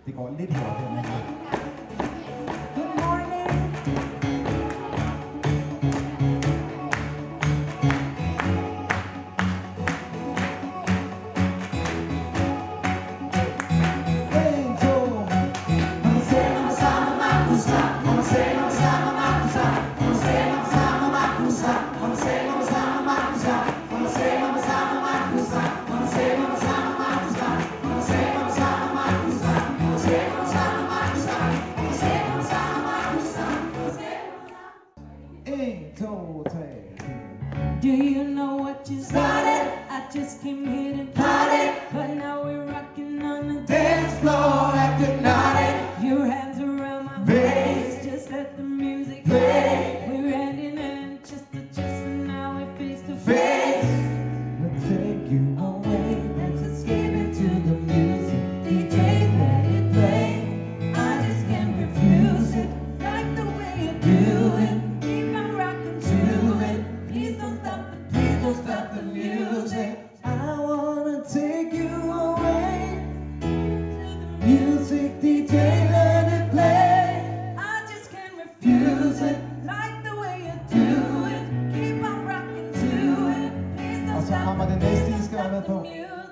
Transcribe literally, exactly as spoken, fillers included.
Det går lidt hurtigere. Good morning. Do you know what you started? I just came here to party, but now we're rocking on the Dance floor acting naughty. Your hands around my Bass. waist, just let the music Play. We're ending in just to just and now we're face to Face. face. Let's take you away. Let's escape into the music. D J, let it play. I just can't refuse it. Like the way you do it. Keep on rocking to it. Please don't stop the, please don't stop the music. I wanna take you away. To the Music D J, let it play. I just can't refuse it. Like the way you do it. Keep on rocking to it. Please don't Og så stop kommer det the, næste, please I skal don't være med stop på. the music.